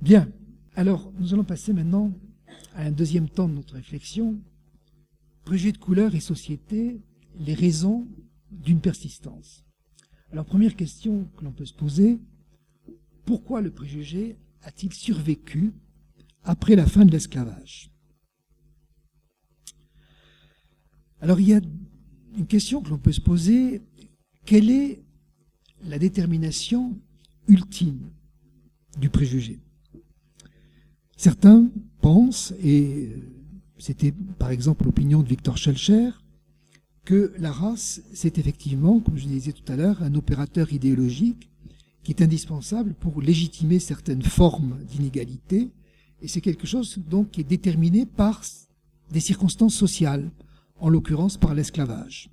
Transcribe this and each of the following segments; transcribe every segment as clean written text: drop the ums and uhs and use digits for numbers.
Bien, alors nous allons passer maintenant à un deuxième temps de notre réflexion. Préjugés de couleur et société, les raisons d'une persistance. Alors première question que l'on peut se poser, pourquoi le préjugé a-t-il survécu après la fin de l'esclavage? Alors il y a une question que l'on peut se poser, quelle est la détermination ultime du préjugé? Certains pensent, et c'était par exemple l'opinion de Victor Schœlcher, que la race, c'est effectivement, comme je le disais tout à l'heure, un opérateur idéologique qui est indispensable pour légitimer certaines formes d'inégalité, et c'est quelque chose donc qui est déterminé par des circonstances sociales, en l'occurrence par l'esclavage.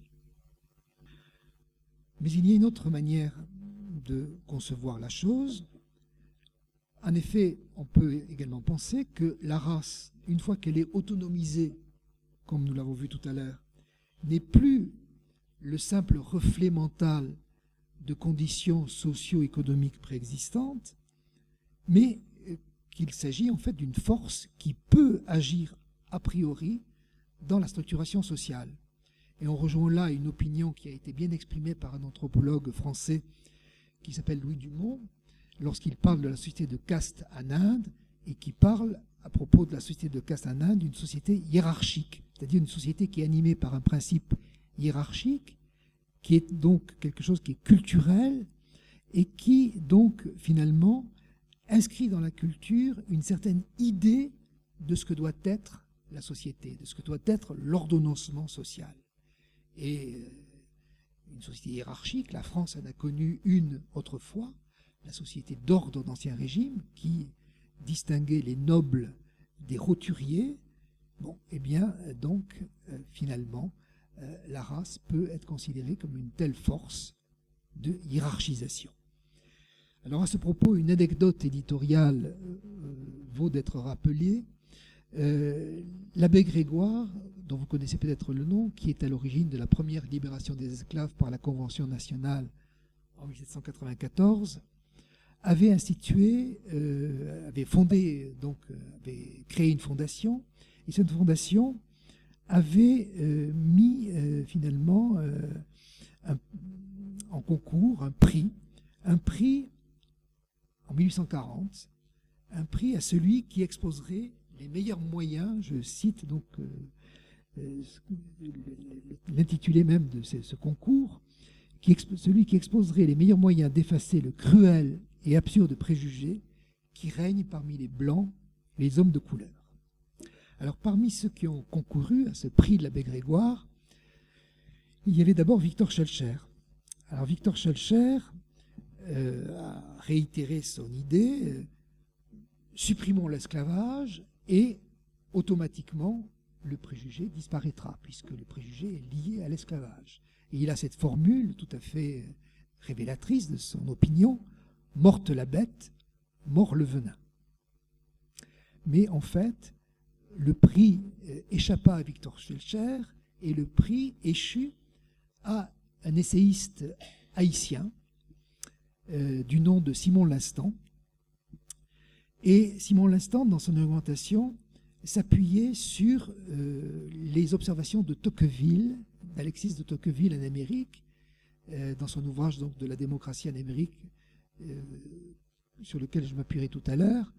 Mais il y a une autre manière de concevoir la chose. En effet, on peut également penser que la race, une fois qu'elle est autonomisée, comme nous l'avons vu tout à l'heure, n'est plus le simple reflet mental de conditions socio-économiques préexistantes, mais qu'il s'agit en fait d'une force qui peut agir a priori dans la structuration sociale. Et on rejoint là une opinion qui a été bien exprimée par un anthropologue français qui s'appelle Louis Dumont, lorsqu'il parle de la société de caste en Inde, et qui parle, à propos de la société de caste en Inde, d'une société hiérarchique, c'est-à-dire une société qui est animée par un principe hiérarchique, qui est donc quelque chose qui est culturel, et qui, donc, finalement, inscrit dans la culture une certaine idée de ce que doit être la société, de ce que doit être l'ordonnancement social. Et une société hiérarchique, la France en a connu une autrefois, la société d'ordre d'Ancien Régime, qui distinguait les nobles des roturiers. Bon, eh bien, donc, finalement, la race peut être considérée comme une telle force de hiérarchisation. Alors, à ce propos, une anecdote éditoriale vaut d'être rappelée. L'abbé Grégoire, dont vous connaissez peut-être le nom, qui est à l'origine de la première libération des esclaves par la Convention nationale en 1794, avait institué, avait fondé, donc avait créé une fondation, et cette fondation avait mis finalement en concours un prix en 1840, un prix à celui qui exposerait les meilleurs moyens, je cite donc l'intitulé même de ce concours, celui qui exposerait les meilleurs moyens d'effacer le cruel et absurde préjugé qui règne parmi les Blancs, les hommes de couleur. Alors parmi ceux qui ont concouru à ce prix de l'abbé Grégoire, il y avait d'abord Victor Schœlcher. Alors Victor Schœlcher a réitéré son idée, supprimons l'esclavage et automatiquement le préjugé disparaîtra, puisque le préjugé est lié à l'esclavage. Et il a cette formule tout à fait révélatrice de son opinion, morte la bête, mort le venin. Mais en fait, le prix échappa à Victor Schœlcher et le prix échut à un essayiste haïtien du nom de Simon Lastan. Et Simon Lastan, dans son argumentation, s'appuyait sur les observations de Tocqueville, d'Alexis de Tocqueville en Amérique, dans son ouvrage donc, de la démocratie en Amérique, sur lequel je m'appuierai tout à l'heure,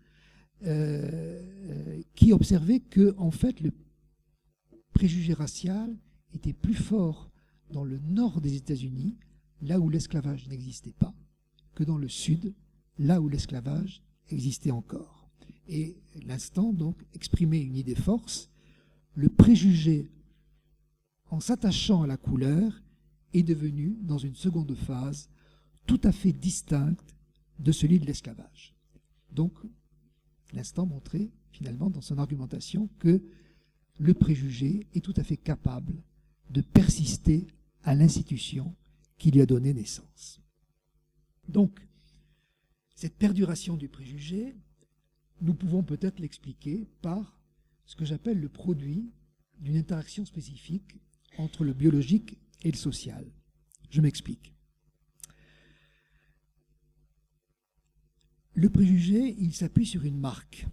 qui observait que en fait le préjugé racial était plus fort dans le nord des États-Unis, là où l'esclavage n'existait pas, que dans le sud, là où l'esclavage existait encore. Et l'instant donc exprimait une idée force, le préjugé en s'attachant à la couleur est devenu dans une seconde phase tout à fait distincte de celui de l'esclavage. Donc l'instant montrait finalement dans son argumentation que le préjugé est tout à fait capable de persister à l'institution qui lui a donné naissance. Donc, cette perduration du préjugé, nous pouvons peut-être l'expliquer par ce que j'appelle le produit d'une interaction spécifique entre le biologique et le social. Je m'explique. Le préjugé, il s'appuie sur une marque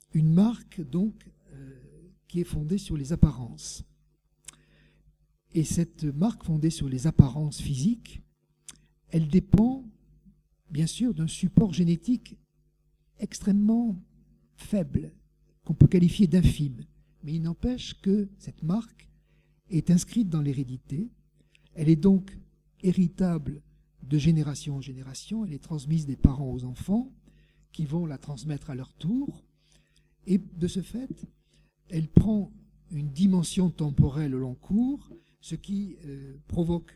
donc qui est fondée sur les apparences. Et cette marque fondée sur les apparences physiques, elle dépend bien sûr d'un support génétique extrêmement faible, qu'on peut qualifier d'infime. Mais il n'empêche que cette marque est inscrite dans l'hérédité. Elle est donc héritable de génération en génération. Elle est transmise des parents aux enfants, qui vont la transmettre à leur tour. Et de ce fait, elle prend une dimension temporelle au long cours, ce qui provoque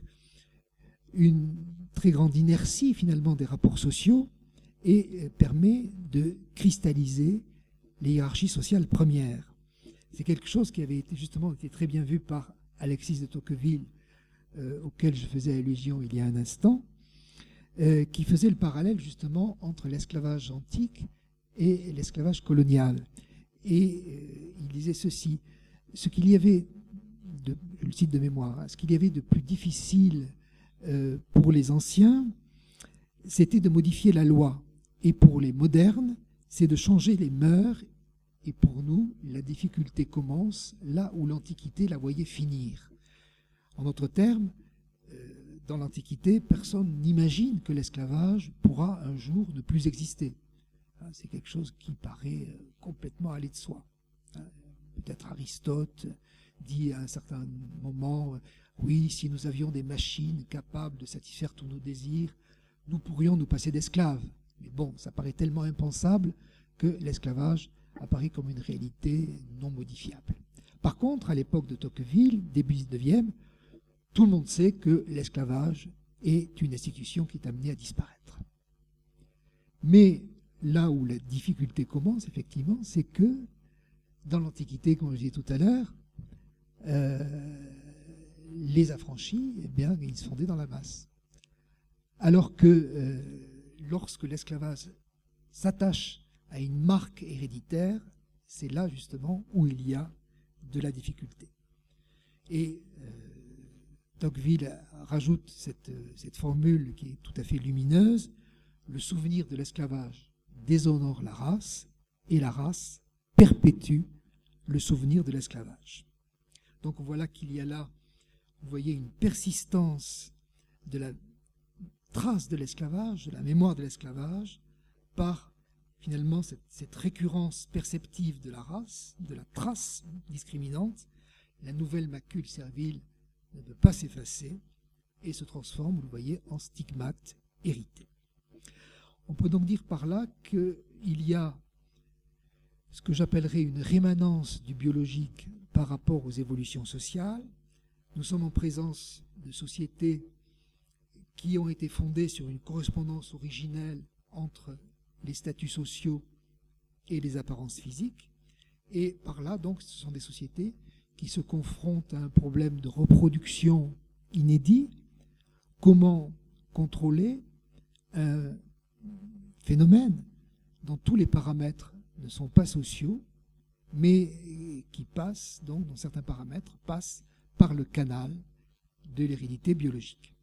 une très grande inertie finalement des rapports sociaux et permet de cristalliser les hiérarchies sociales premières. C'est quelque chose qui avait été très bien vu par Alexis de Tocqueville, auquel je faisais allusion il y a un instant, qui faisait le parallèle justement entre l'esclavage antique et l'esclavage colonial. Et il disait ceci: ce qu'il y avait je le cite de mémoire, ce qu'il y avait de plus difficile pour les anciens, c'était de modifier la loi. Et pour les modernes, c'est de changer les mœurs. Et pour nous, la difficulté commence là où l'Antiquité la voyait finir. En d'autres termes, dans l'Antiquité, personne n'imagine que l'esclavage pourra un jour ne plus exister. C'est quelque chose qui paraît complètement aller de soi. Peut-être Aristote dit à un certain moment, oui, si nous avions des machines capables de satisfaire tous nos désirs, nous pourrions nous passer d'esclaves. Mais bon, ça paraît tellement impensable que l'esclavage apparaît comme une réalité non modifiable. Par contre, à l'époque de Tocqueville, début 19e, tout le monde sait que l'esclavage est une institution qui est amenée à disparaître. Mais là où la difficulté commence, effectivement, c'est que dans l'Antiquité, comme je disais tout à l'heure, les affranchis, eh bien, ils se fondaient dans la masse. Alors que lorsque l'esclavage s'attache à une marque héréditaire, c'est là justement où il y a de la difficulté. Et Tocqueville rajoute cette formule qui est tout à fait lumineuse: le souvenir de l'esclavage déshonore la race, et la race perpétue le souvenir de l'esclavage. Donc voilà qu'il y a là, vous voyez, une persistance de la trace de l'esclavage, de la mémoire de l'esclavage, par finalement cette récurrence perceptive de la race, de la trace discriminante. La nouvelle macule servile ne peut pas s'effacer et se transforme, vous le voyez, en stigmate hérité. On peut donc dire par là qu'il y a ce que j'appellerais une rémanence du biologique par rapport aux évolutions sociales. Nous sommes en présence de sociétés qui ont été fondées sur une correspondance originelle entre les statuts sociaux et les apparences physiques. Et par là, donc, ce sont des sociétés qui se confrontent à un problème de reproduction inédit. Comment contrôler un phénomène dont tous les paramètres ne sont pas sociaux, mais qui passent, donc, dans certains paramètres, passent par le canal de l'hérédité biologique.